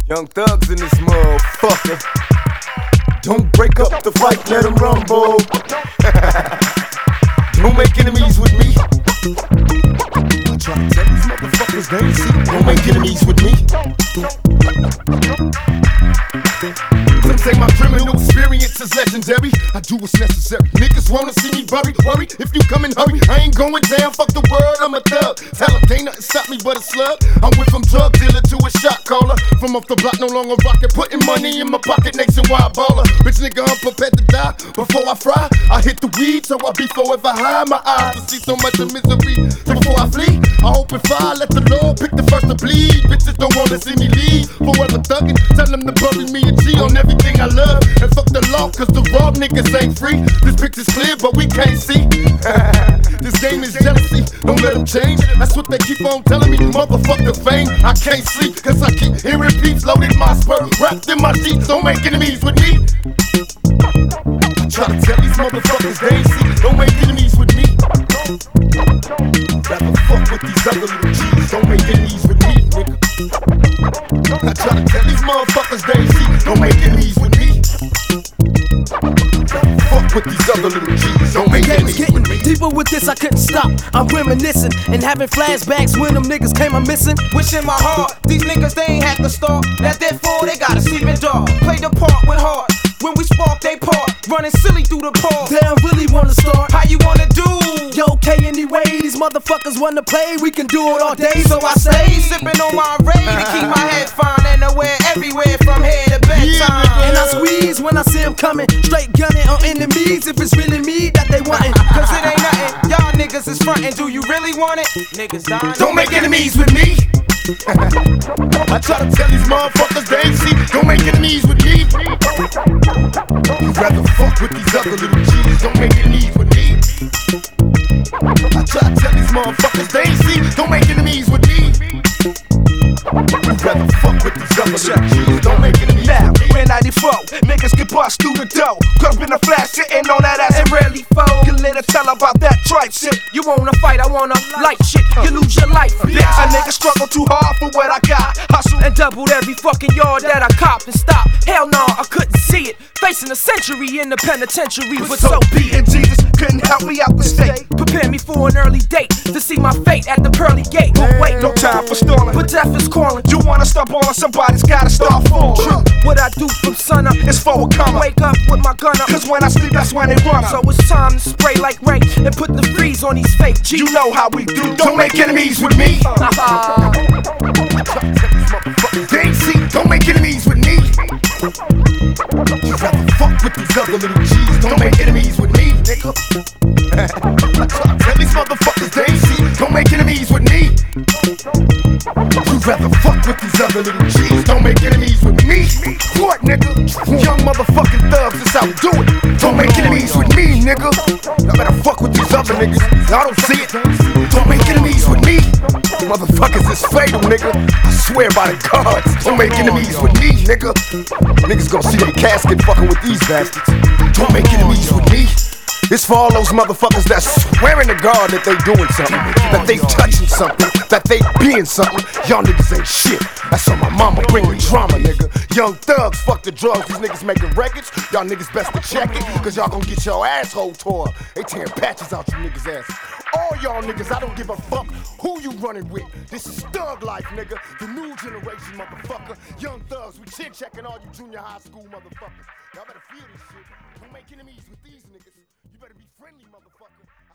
Young thugs in this motherfucker. Don't break up the fight, let them rumble. Don't make enemies with me. I try to tell these motherfuckers they ain't see. Don't make enemies with me. Some say my criminal experience is legendary. I do what's necessary. Niggas wanna see me buried, worried. If you come and hurry, I ain't going down. Fuck the world, I'm a thug. Tell them ain't nothing stop me but a slug. I went from drug dealer to a shot caller. From off the block, no longer rockin'. Putting money in my pocket, nationwide baller. Bitch nigga, I'm prepared to die. Before I fry, I hit the weed, so I be forever high. My eyes to see so much of misery. So before I flee, I open fire, let the Lord pick the first to bleed. Bitches don't wanna see me leave. Forever thuggin', tell them to bury me a G on everything I love. And fuck the law, cause the raw niggas ain't free. This picture's clear, but we can't see. This game is jealousy, don't let them change. That's what they keep on telling me, motherfucker fame. I can't sleep, cause I keep hearing beats loaded my spur. Wrapped in my sheets, don't make enemies with me. I try to tell these motherfuckers they ain't see. Don't make enemies with me. Rather fuck with these other little G's. Don't make enemies with me, nigga. I try to tell these motherfuckers they ain't see. Don't make enemies with me. Fuck with these other little G's. Don't make enemies with me. Deeper with this, I couldn't stop. I'm reminiscing and having flashbacks when them niggas came a missing. Wishing my heart, these niggas they ain't had to start. That therefore they gotta sleep in dark. Play the part with heart. When we spark, they part. Running silly through the pause. They don't really wanna start. How you wanna do? Yo, okay, anyway, these motherfuckers wanna play. We can do it all day, So I stay sipping on my ray to keep my head fine and aware everywhere from here to bedtime. And I squeeze when I see them coming. Straight gunning on enemies if it's really me that they wantin'. Cause it ain't nothing. Y'all niggas is frontin'. Do you really want it? Niggas dying. Don't make enemies with me. I try to tell these motherfuckers they ain't see. Don't make enemies with me. You'd rather fuck with these other little G's. Don't make enemies with me. I try to tell these motherfuckers they ain't see. Don't make enemies with me. You'd rather fuck with these other little G's. Don't make enemies now, with me. we're 94, niggas get bust through the dough. Cause in the flash, sitting on that ass and rarely fold. You later tell about that tripe shit. You wanna fight, I wanna light shit. You lose your life, Bitch, a nigga struggle too hard for what I got. Hustle and doubled every fucking yard that I copped and stopped. Hell no, I couldn't see it. Facing a century in the penitentiary, but so be it. and Jesus couldn't help me out the state. Prepare me for an early date to see my fate at the pearly gate. But wait, No time for stalling. but death is calling. You wanna start balling, somebody's gotta start falling. True, what I do from sun up, It's for a come up. wake up with my gun up. Cause when I sleep, that's when they run So up. it's time to spray like Ray and put the freeze on these fake G's. You know how we do. Don't make enemies with me. They ain't see. Don't make enemies with me. You'd rather fuck with these other little G's. Don't make enemies with me, nigga. I try to tell these motherfuckers they ain't see. Don't make enemies with me. You'd rather fuck with these other little G's. Don't make enemies with me. What, nigga? Young motherfucking thugs, that's how we do it. Don't make enemies with me, nigga. Y'all better fuck with these other niggas. Y'all don't see it. Don't make enemies with me. Motherfuckers is fatal, nigga. I swear by the gods. Don't make enemies with me, nigga. Niggas gonna see their casket fucking with these bastards. Don't make enemies with me. It's for all those motherfuckers that's swearing to God that they doing something, that they touching something, that they being something. Y'all niggas ain't shit. That's on my mama bringing drama, nigga. Young thugs, fuck the drugs. These niggas making records. Y'all niggas best to check it, cause y'all gonna get your asshole tore. They tearing patches out you niggas' asses. All y'all niggas, I don't give a fuck who you running with. This is thug life, nigga. The new generation, motherfucker. Young thugs, we chin checking all you junior high school motherfuckers. Y'all better feel this shit. Don't make enemies with these niggas. You better be friendly, motherfucker.